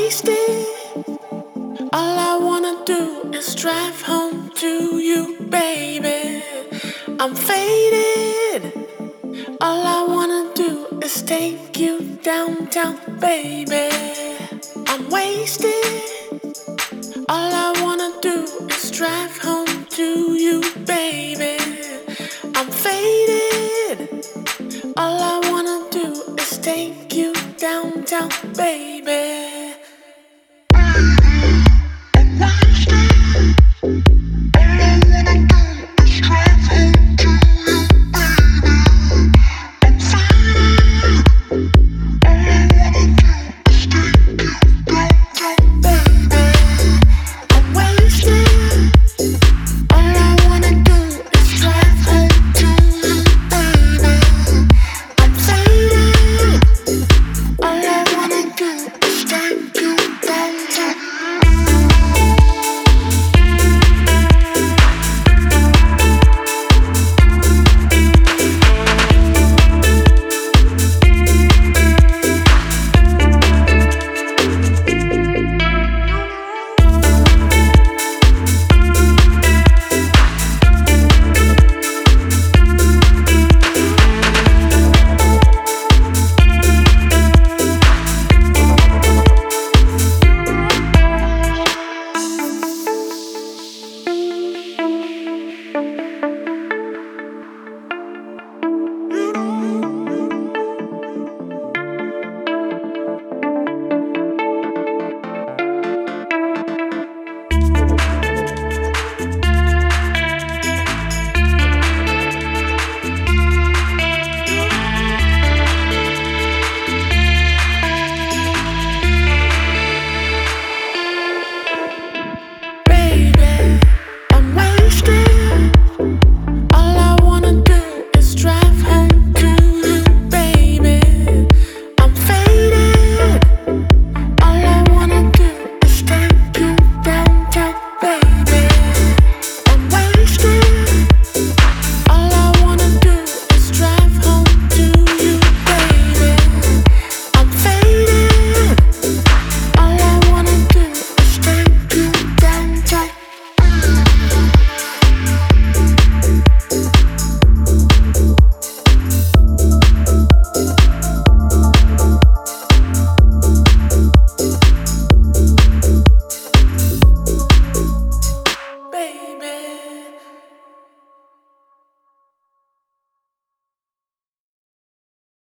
wasted. All I wanna do is drive home to you, baby. I'm faded. All I wanna do is take you downtown, baby. I'm wasted. All I wanna do is drive home to you, baby. I'm faded. All I wanna do is take you downtown, baby.